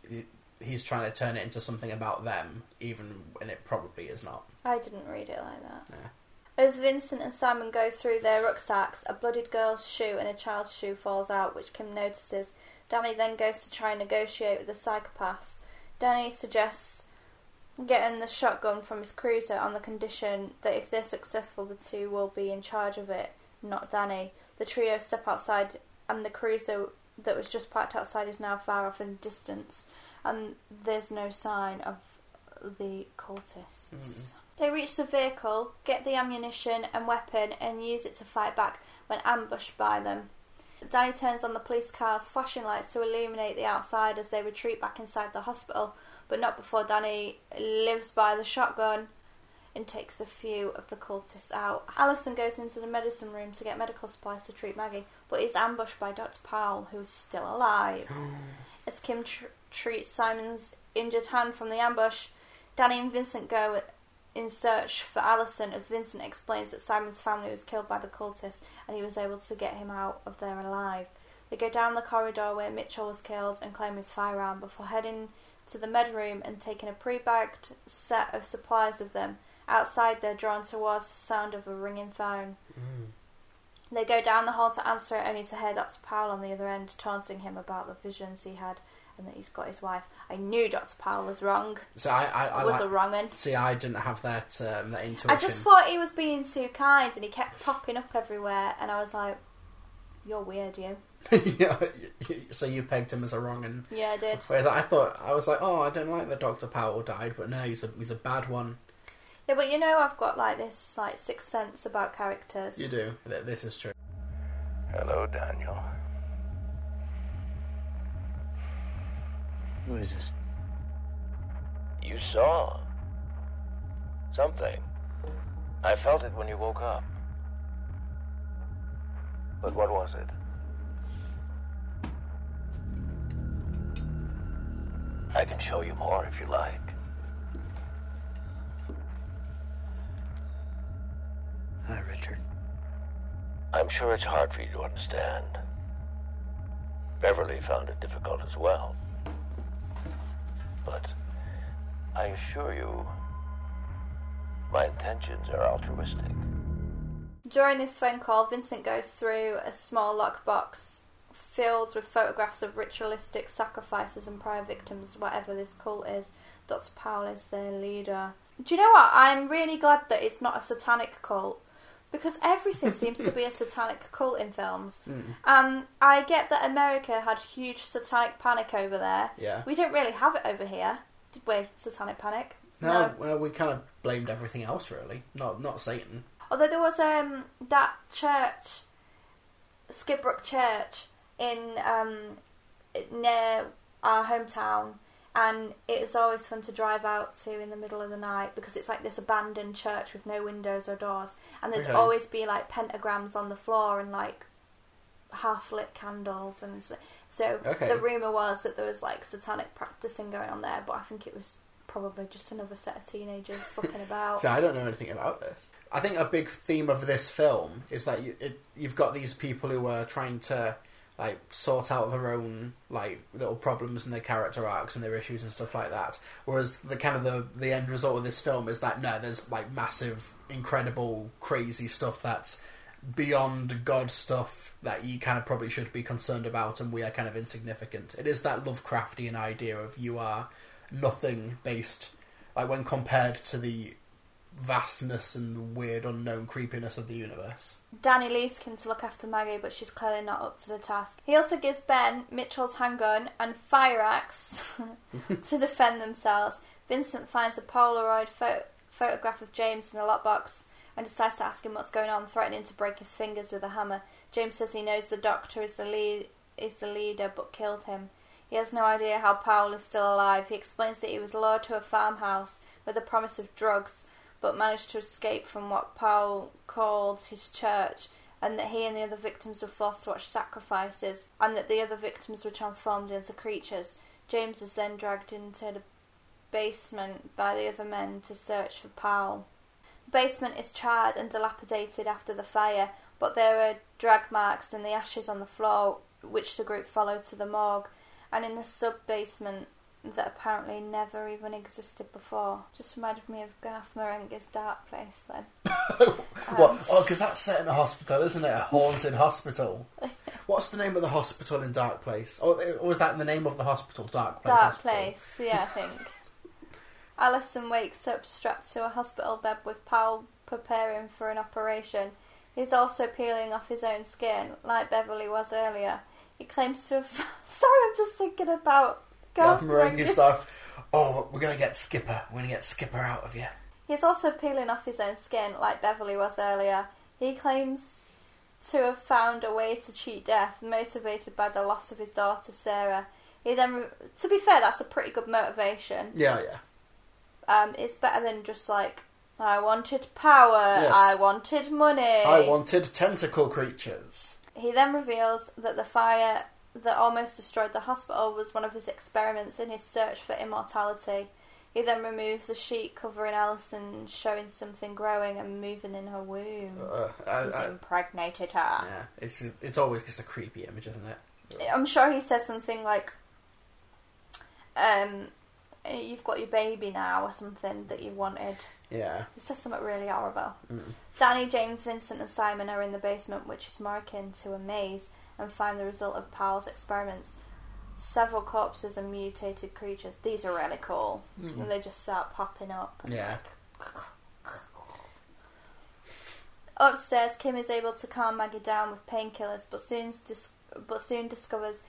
he's trying to turn it into something about them, even when it probably is not. I didn't read it like that. Yeah. As Vincent and Simon go through their rucksacks, a bloodied girl's shoe and a child's shoe falls out, which Kim notices. Danny then goes to try and negotiate with the psychopaths. Danny suggests getting the shotgun from his cruiser on the condition that if they're successful, the two will be in charge of it, not Danny. The trio step outside, and the cruiser that was just parked outside is now far off in the distance, and there's no sign of the cultists. Mm. They reach the vehicle, get the ammunition and weapon, and use it to fight back when ambushed by them. Danny turns on the police car's flashing lights to illuminate the outside as they retreat back inside the hospital, but not before Danny lives by the shotgun and takes a few of the cultists out. Allison goes into the medicine room to get medical supplies to treat Maggie, but is ambushed by Doctor Powell, who is still alive. As Kim tr- treats Simon's injured hand from the ambush, Danny and Vincent go in search for Allison, as Vincent explains that Simon's family was killed by the cultists and he was able to get him out of there alive. They go down the corridor where Mitchell was killed and claim his firearm before heading to the med room and taking a pre-bagged set of supplies with them. Outside, they're drawn towards the sound of a ringing phone. Mm. They go down the hall to answer it, only to hear Doctor Powell on the other end taunting him about the visions he had and that he's got his wife. I knew Doctor Powell was wrong. So I, I, I was like, a wrong un. See, I didn't have that um, that intuition. I just thought he was being too kind, and he kept popping up everywhere, and I was like, "You're weird, you." Yeah, so you pegged him as a wrong un. Yeah, I did. Whereas I thought I was like, "Oh, I don't like that Doctor Powell died," but no, he's a he's a bad one. Yeah, but you know, I've got like this like sixth sense about characters. You do. This is true. Hello, Daniel. Who is this? You saw something. I felt it when you woke up. But what was it? I can show you more if you like. Hi, Richard. I'm sure it's hard for you to understand. Beverly found it difficult as well. But I assure you, my intentions are altruistic. During this phone call, Vincent goes through a small lockbox filled with photographs of ritualistic sacrifices and prior victims, whatever this cult is. Doctor Powell is their leader. Do you know what? I'm really glad that it's not a satanic cult, because everything seems to be a satanic cult in films. Mm. Um, I get that America had huge satanic panic over there. Yeah. We didn't really have it over here, did we? Satanic panic? No, no. Well, we kind of blamed everything else, really. Not not Satan. Although there was um that church, Skidbrook Church, in um near our hometown, and it was always fun to drive out to in the middle of the night, because it's like this abandoned church with no windows or doors, and there'd okay. always be like pentagrams on the floor and like half lit candles, and so, so okay. the rumour was that there was like satanic practicing going on there, but I think it was probably just another set of teenagers fucking about. So I don't know anything about this. I think a big theme of this film is that you, it, you've got these people who are trying to like sort out their own like little problems and their character arcs and their issues and stuff like that. Whereas the kind of the the end result of this film is that no, there's like massive, incredible, crazy stuff that's beyond God stuff that you kind of probably should be concerned about, and we are kind of insignificant. It is that Lovecraftian idea of you are nothing based, like when compared to the vastness and the weird unknown creepiness of the universe. Danny leaves Kim to look after Maggie, but she's clearly not up to the task. He also gives Ben Mitchell's handgun and fire axe to defend themselves. Vincent finds a Polaroid pho- photograph of James in the lockbox and decides to ask him what's going on, threatening to break his fingers with a hammer. James says he knows the doctor is the lead is the leader but killed him. He has no idea how Powell is still alive. He explains that he was lured to a farmhouse with the promise of drugs, but managed to escape from what Powell called his church, and that he and the other victims were forced to watch sacrifices, and that the other victims were transformed into creatures. James is then dragged into the basement by the other men to search for Powell. The basement is charred and dilapidated after the fire, but there are drag marks and the ashes on the floor, which the group follow to the morgue, and in the sub-basement that apparently never even existed before. Just reminded me of Garth Marenghi's Dark Place then. What? Um, Oh, because that's set in a hospital, isn't it? A haunted hospital. What's the name of the hospital in Dark Place? Or, or was that the name of the hospital, Dark Place Dark Hospital? Place, yeah, I think. Alison wakes up strapped to a hospital bed with Powell preparing for an operation. He's also peeling off his own skin, like Beverly was earlier. He claims to have... Sorry, I'm just thinking about... Garth Marenghi stuff. Oh, we're going to get Skipper. We're going to get Skipper out of you. He's also peeling off his own skin, like Beverly was earlier. He claims to have found a way to cheat death, motivated by the loss of his daughter, Sarah. He then... Re- to be fair, that's a pretty good motivation. Yeah, yeah. Um, it's better than just like, I wanted power, Yes. I wanted money. I wanted tentacle creatures. He then reveals that the fire that almost destroyed the hospital was one of his experiments in his search for immortality. He then removes the sheet covering Alison, showing something growing and moving in her womb. Uh, I, He's I, impregnated her. yeah, it's it's always just a creepy image, isn't it? I'm sure he says something like, um, you've got your baby now, or something that you wanted. Yeah. He says something really horrible. Mm. Danny, James, Vincent and Simon are in the basement, which is more akin to a maze, and find the result of Powell's experiments. Several corpses and mutated creatures. These are really cool. Mm. And they just start popping up. And Yeah. like... Upstairs, Kim is able to calm Maggie down with painkillers, but soon, dis- but soon discovers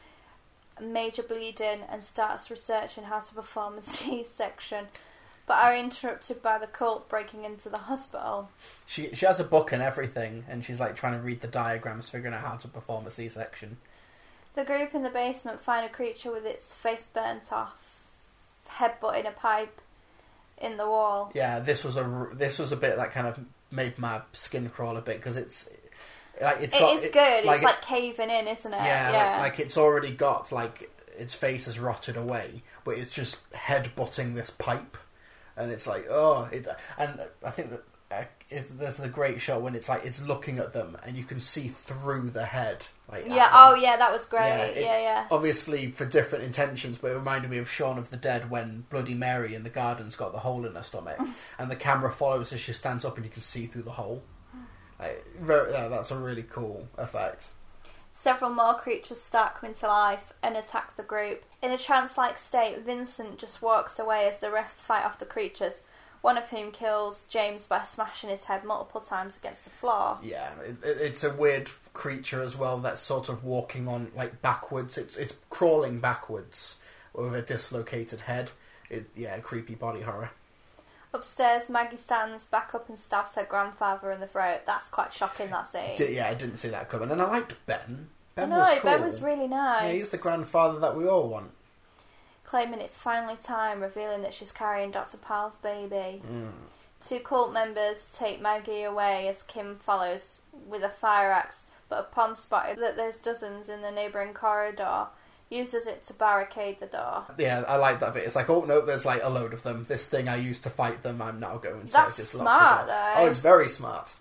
major bleeding and starts researching how to perform a C-section, but are interrupted by the cult breaking into the hospital. She she has a book and everything, and she's like trying to read the diagrams, figuring out how to perform a C-section. The group in the basement find a creature with its face burnt off, headbutting a pipe in the wall. Yeah, this was a this was a bit that kind of made my skin crawl a bit, because it's like it's It got, is it- good. like it's it- like caving in, isn't it? Yeah, yeah. Like, like it's already got like its face has rotted away, but it's just head-butting this pipe, and it's like oh, it. And I think that uh, it, there's the great shot when it's like it's looking at them, and you can see through the head. Like yeah. at Oh, them. yeah. That was great. Yeah, Yeah, it- yeah. Obviously for different intentions, but it reminded me of Shaun of the Dead when Bloody Mary in the garden's got the hole in her stomach, and the camera follows as she stands up, and you can see through the hole. Like, very, yeah, that's a really cool effect. Several more creatures start coming to life and attack the group. In a trance-like state, Vincent just walks away as the rest fight off the creatures, one of whom kills James by smashing his head multiple times against the floor. Yeah, it, it, it's a weird creature as well that's sort of walking on, like, backwards. It's it's crawling backwards with a dislocated head. It, yeah, creepy body horror. Upstairs, Maggie stands back up and stabs her grandfather in the throat. That's quite shocking, that scene. D- yeah, I didn't see that coming. And I liked Ben. Ben I know, was cool. Ben was really nice. Yeah, he's the grandfather that we all want. Claiming it's finally time, revealing that she's carrying Doctor Powell's baby. Mm. Two cult members take Maggie away as Kim follows with a fire axe, but upon spotting that there's dozens in the neighbouring corridor, uses it to barricade the door. Yeah, I like that bit. It's like, oh no, there's like a load of them. This thing I used to fight them, I'm now going to That's just smart, lock the door. though. Oh, it's very smart.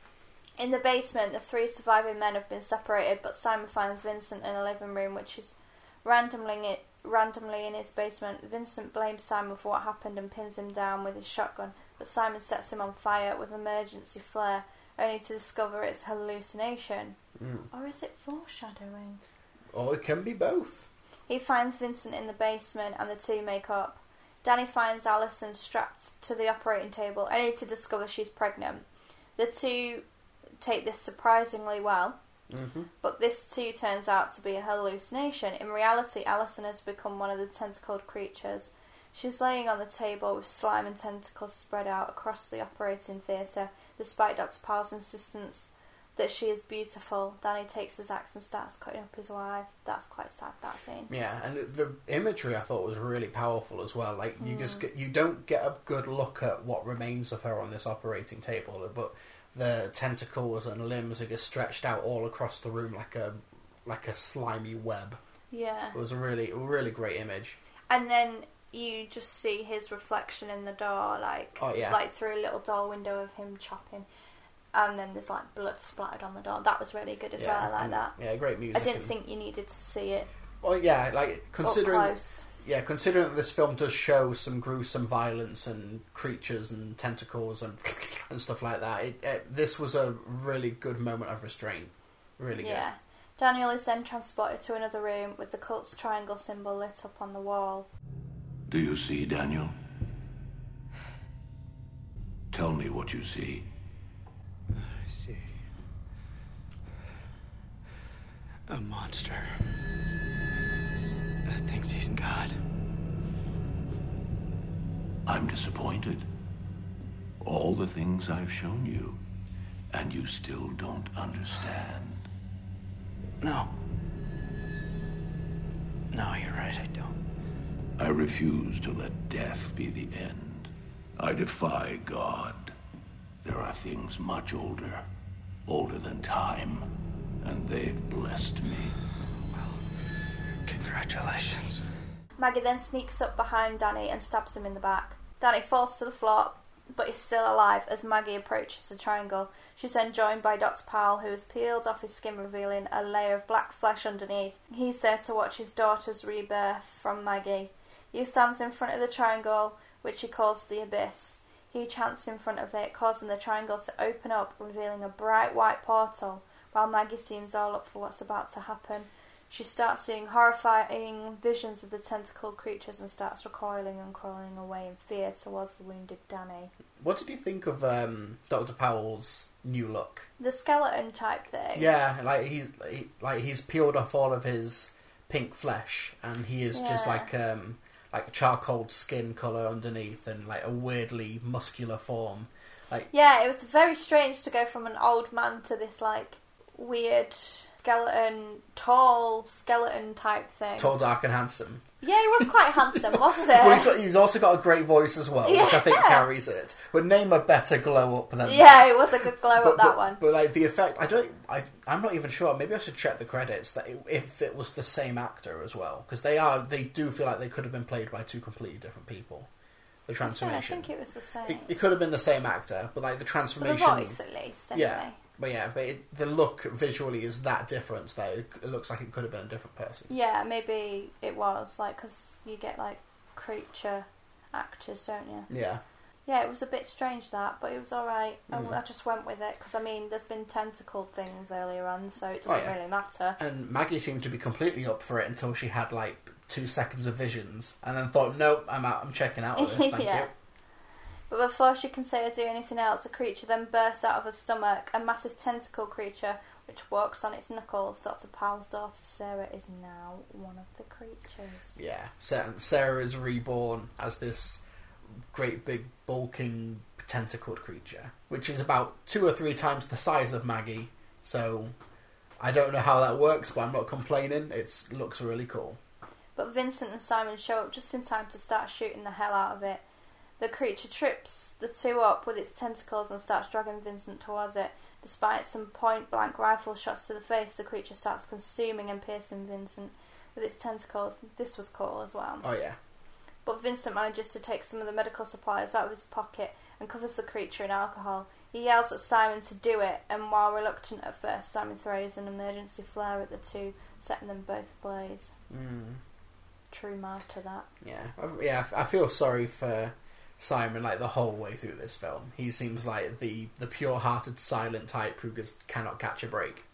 In the basement, the three surviving men have been separated, but Simon finds Vincent in a living room, which is randomly it randomly in his basement. Vincent blames Simon for what happened and pins him down with his shotgun, but Simon sets him on fire with an emergency flare, only to discover it's hallucination. Mm. Or is it foreshadowing? Or it can be both. He finds Vincent in the basement and the two make up. Danny finds Alison strapped to the operating table, only to discover she's pregnant. The two take this surprisingly well, Mm-hmm. but this too turns out to be a hallucination. In reality, Alison has become one of the tentacled creatures. She's laying on the table with slime and tentacles spread out across the operating theatre, despite Doctor Powell's insistence that she is beautiful. Danny takes his axe and starts cutting up his wife. That's quite sad, that scene. Yeah, and the imagery I thought was really powerful as well. Like you Mm. just get, you don't get a good look at what remains of her on this operating table, but the tentacles and limbs are just stretched out all across the room like a like a slimy web. Yeah. It was a really a really great image. And then you just see his reflection in the door, like oh, yeah. like through a little door window of him chopping, and then there's like blood splattered on the door. That was really good as yeah, well. I like and, that. Yeah, great music. I didn't and... think you needed to see it. Well, yeah, like considering, up close. yeah, considering that this film does show some gruesome violence and creatures and tentacles and and stuff like that, it, it, this was a really good moment of restraint. Really good. Yeah. Daniel is then transported to another room with the cult's triangle symbol lit up on the wall. Do you see, Daniel? Tell me what you see. I see. A monster that thinks he's God. I'm disappointed. All the things I've shown you, and you still don't understand. No. No, you're right, I don't. I refuse to let death be the end. I defy God. There are things much older, older than time, and they've blessed me. Well, congratulations. Maggie then sneaks up behind Danny and stabs him in the back. Danny falls to the floor, but is still alive as Maggie approaches the triangle. She's then joined by Doctor Powell, who has peeled off his skin, revealing a layer of black flesh underneath. He's there to watch his daughter's rebirth from Maggie. He stands in front of the triangle, which he calls the Abyss. He chants in front of it, causing the triangle to open up, revealing a bright white portal, while Maggie seems all up for what's about to happen. She starts seeing horrifying visions of the tentacled creatures and starts recoiling and crawling away in fear towards the wounded Danny. What did you think of um, Doctor Powell's new look? The skeleton type thing. Yeah, like he's he, like he's peeled off all of his pink flesh, and he is Yeah. just like um, like charcoal skin colour underneath, and like a weirdly muscular form. Like Yeah, it was very strange to go from an old man to this like weird skeleton, tall skeleton type thing. tall, dark, and handsome. Yeah, he was quite handsome, wasn't he? Well, he's, got, he's also got a great voice as well, Yeah. which I think carries it. But name a better glow up than Yeah, that. it was a good glow but, up, that but, one. But like the effect, I don't, I, I'm not even sure. Maybe I should check the credits that it, if it was the same actor as well, because they are, they do feel like they could have been played by two completely different people. The transformation. Yeah, I think it was the same. It, it could have been the same actor, but like the For the transformation. voice, at least, anyway. Yeah, but yeah, but it, the look visually is that different that it, it looks like it could have been a different person. Yeah, maybe it was, like, because you get, like, creature actors, don't you? Yeah. Yeah, it was a bit strange, that, but it was alright. Mm. I, I just went with it, because, I mean, there's been tentacled things earlier on, so it doesn't Oh, yeah. really matter. And Maggie seemed to be completely up for it until she had like two seconds of visions, and then thought, "Nope, I'm out. I'm checking out of this. Thank Yeah. you." But before she can say or do anything else, the creature then bursts out of her stomach, a massive tentacle creature which walks on its knuckles. Doctor Powell's daughter Sarah is now one of the creatures. Yeah, Sa- Sarah is reborn as this great big bulking tentacled creature, which is about two or three times the size of Maggie. So I don't know how that works, but I'm not complaining. It looks really cool. But Vincent and Simon show up just in time to start shooting the hell out of it. The creature trips the two up with its tentacles and starts dragging Vincent towards it. Despite some point-blank rifle shots to the face, the creature starts consuming and piercing Vincent with its tentacles. This was cool as well. Oh yeah. But Vincent manages to take some of the medical supplies out of his pocket and covers the creature in alcohol. He yells at Simon to do it, and while reluctant at first, Simon throws an emergency flare at the two, setting them both ablaze. Mm. True martyr, that. Yeah, I, yeah. I feel sorry for Simon, like the whole way through this film. He seems like the the pure-hearted, silent type who just cannot catch a break.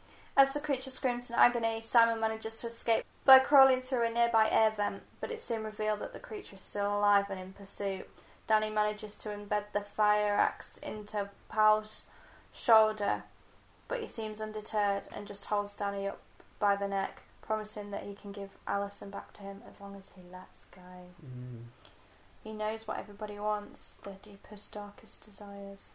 As the creature screams in agony, Simon manages to escape by crawling through a nearby air vent, but it's soon revealed that the creature is still alive and in pursuit. Danny manages to embed the fire axe into Powell's shoulder, but he seems undeterred and just holds Danny up by the neck, promising that he can give Alison back to him as long as he lets go. Mm. He knows what everybody wants, their deepest, darkest desires.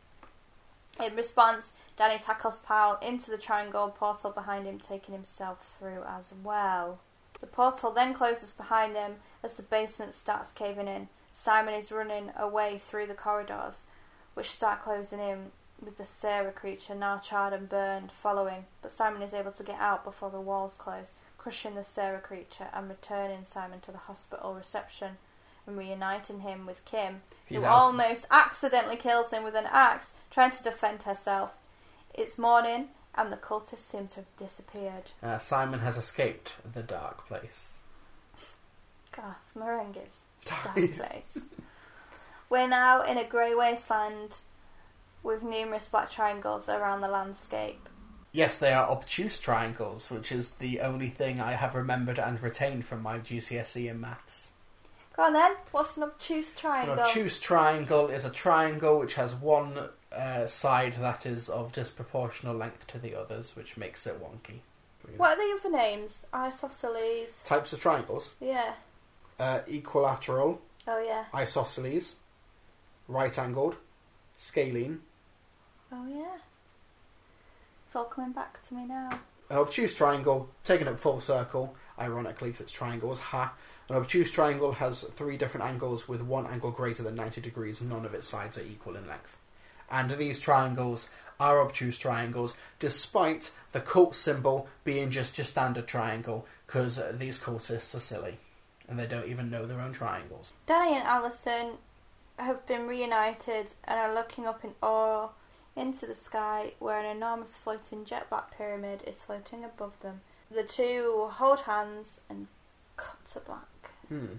In response, Danny tackles Powell into the triangle portal behind him, taking himself through as well. The portal then closes behind him as the basement starts caving in. Simon is running away through the corridors, which start closing in, with the Sarah creature, now charred and burned, following. But Simon is able to get out before the walls close, crushing the Sarah creature and returning Simon to the hospital reception. and reuniting him with Kim, He's who out. almost accidentally kills him with an axe, trying to defend herself. It's morning, and the cultists seem to have disappeared. Uh, Simon has escaped the dark place. God, Merengues. Dark place. We're now in a grey wasteland with numerous black triangles around the landscape. Yes, they are obtuse triangles, which is the only thing I have remembered and retained from my G C S E in maths. Go on then, what's an obtuse triangle? An obtuse triangle is a triangle which has one uh, side that is of disproportional length to the others, which makes it wonky. What are the other names? Isosceles. Types of triangles? Yeah. Uh, equilateral, Oh yeah. isosceles, right-angled, scalene. Oh yeah. It's all coming back to me now. An obtuse triangle, taken it full circle, ironically because it's triangles, ha. An obtuse triangle has three different angles with one angle greater than ninety degrees and none of its sides are equal in length. And these triangles are obtuse triangles, despite the cult symbol being just your standard triangle, because these cultists are silly. And they don't even know their own triangles. Danny and Alison have been reunited and are looking up in awe into the sky where an enormous floating jet black pyramid is floating above them. The two hold hands and cut to black. Hmm.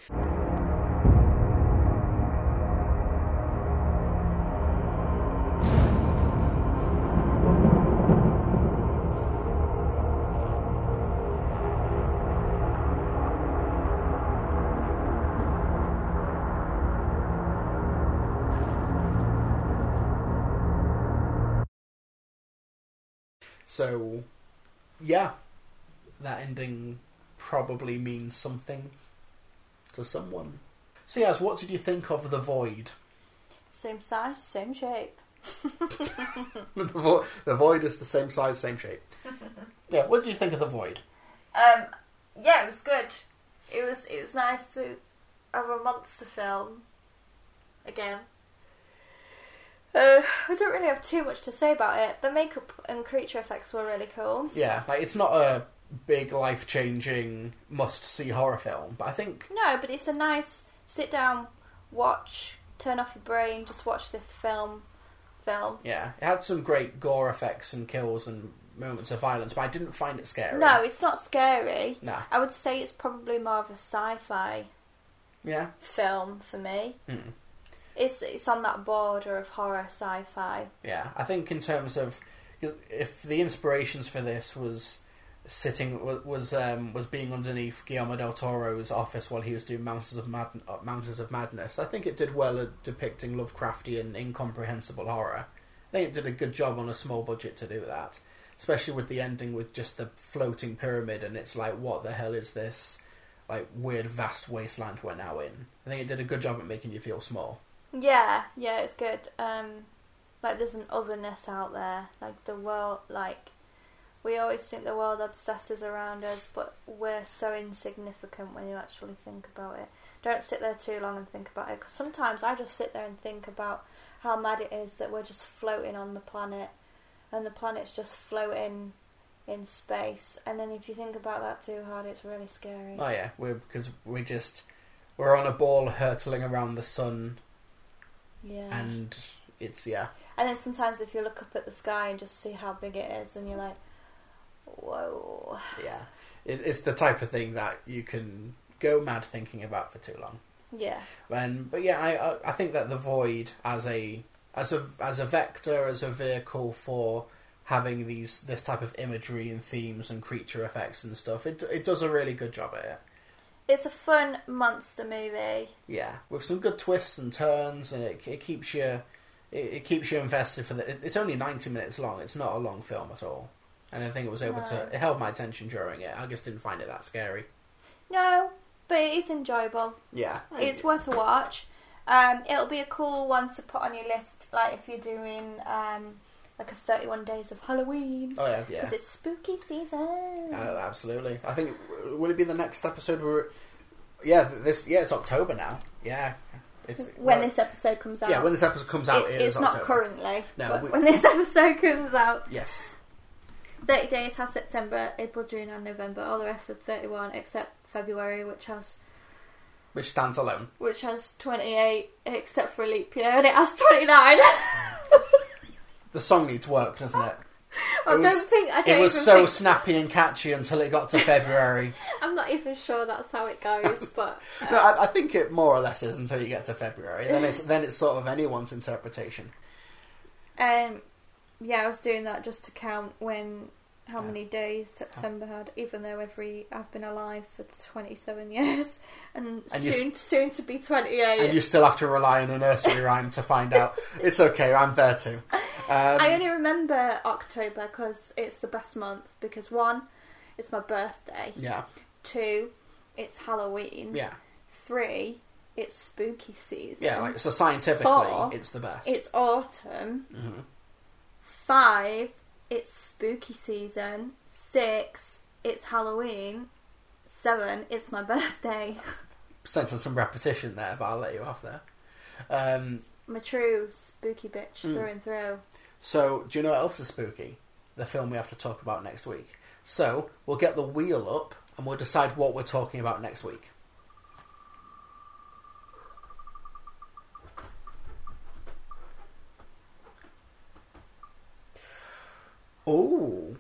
So, yeah, that ending probably means something to someone. So, yes, what did you think of The Void? Same size, same shape. the, vo- the Void is the same size, same shape. Yeah, what did you think of The Void? Um, yeah, it was good. It was it was nice to have a monster film again. Uh, I don't really have too much to say about it. The makeup and creature effects were really cool. Yeah, like it's not a big life-changing must-see horror film, but I think... No, but it's a nice sit-down, watch, turn off your brain, just watch this film. Film. Yeah, it had some great gore effects and kills and moments of violence, but I didn't find it scary. No, it's not scary. No. I would say it's probably more of a sci-fi yeah. film for me. Hmm. It's it's on that border of horror, sci-fi. Yeah, I think in terms of if the inspirations for this was sitting was um, was being underneath Guillermo del Toro's office while he was doing Mountains of Mad Mountains of Madness, I think it did well at depicting Lovecraftian incomprehensible horror. I think it did a good job on a small budget to do that, especially with the ending with just the floating pyramid, and it's like, what the hell is this like weird vast wasteland we're now in? I think it did a good job at making you feel small. Yeah, yeah, it's good. Um, like, there's an otherness out there. Like, the world, like, we always think the world obsesses around us, but we're so insignificant when you actually think about it. Don't sit there too long and think about it, because sometimes I just sit there and think about how mad it is that we're just floating on the planet, and the planet's just floating in space. And then if you think about that too hard, it's really scary. Oh yeah, we're because we just we're on a ball hurtling around the sun. Yeah. And it's, yeah. And then sometimes if you look up at the sky and just see how big it is, and you're like, whoa. Yeah. It, it's the type of thing that you can go mad thinking about for too long. Yeah. And, but yeah, I I think that The Void as a as a as a vector, as a vehicle for having these this type of imagery and themes and creature effects and stuff, it it does a really good job at it. It's a fun monster movie. Yeah, with some good twists and turns, and it it keeps you it, it keeps you invested for the. It, it's only ninety minutes long. It's not a long film at all, and I think it was able No. to. It held my attention during it. I just didn't find it that scary. No, but it is enjoyable. Yeah, It's worth a watch. Um, it'll be a cool one to put on your list, like if you're doing um, like a thirty-one Days of Halloween. Oh yeah, yeah. Because it's spooky season. Uh, absolutely. I think will it be the next episode? Where, yeah, this yeah, it's October now. Yeah, it's when well, this episode comes out. Yeah, when this episode comes out, it, it is it's not October. currently. No, but we, when this episode comes out. Yes. thirty days has September, April, June, and November. All the rest of thirty-one except February, which has Which stands alone. Which has twenty-eight, except for a leap year, and it has twenty-nine. The song needs work, doesn't it? I it don't was, think... I don't It was even so think... snappy and catchy until it got to February. I'm not even sure that's how it goes, but... Uh... No, I, I think it more or less is until you get to February. Then it's then it's sort of anyone's interpretation. Um, yeah, I was doing that just to count when... How many days September had, even though every I've been alive for twenty-seven years, and, and soon soon to be twenty-eight. And you still have to rely on a nursery rhyme to find out. It's okay, I'm there too. Um, I only remember October because it's the best month, because one, it's my birthday. Yeah. Two, it's Halloween. Yeah. Three, it's spooky season. Yeah, like so scientifically, Four, it's the best. It's autumn. Mm-hmm. Five, it's spooky season. Six, it's Halloween. Seven, it's my birthday. Sentence some repetition there, but I'll let you off there. Um, I'm a true spooky bitch mm. through and through. So, do you know what else is spooky? The film we have to talk about next week. So, we'll get the wheel up and we'll decide what we're talking about next week. Ooh.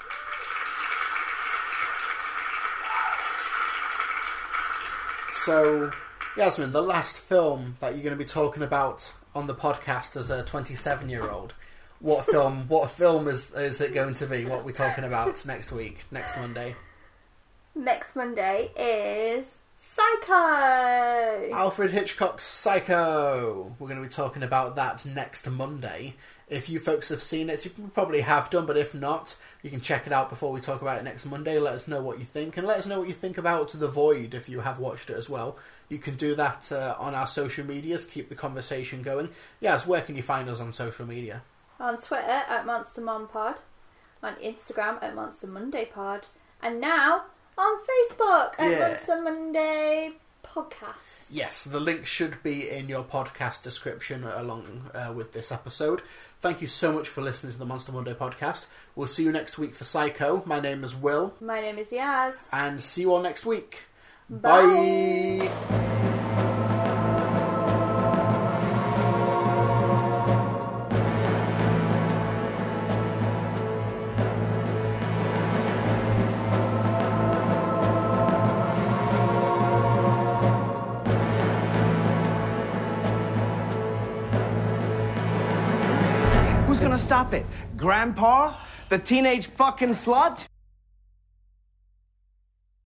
So, Yasmin, the last film that you're going to be talking about on the podcast as a twenty-seven-year-old, what film? What film is is it going to be? What are we talking about next week, next Monday? Next Monday is Psycho. Alfred Hitchcock's Psycho. We're going to be talking about that next Monday. If you folks have seen it, you probably have done, but if not, you can check it out before we talk about it next Monday. Let us know what you think, and let us know what you think about The Void if you have watched it as well. You can do that uh, on our social medias, keep the conversation going. Yes, where can you find us on social media? On Twitter at Monster Mon Pod, on Instagram at Monster Monday Pod, and now on Facebook at Yeah. Monster Monday Podcast. Yes, the link should be in your podcast description along uh, with this episode. Thank you so much for listening to the Monster Monday podcast. We'll see you next week for Psycho. My name is Will. My name is Yaz. And see you all next week. Bye. Bye. Who's gonna stop it? Grandpa? The teenage fucking slut?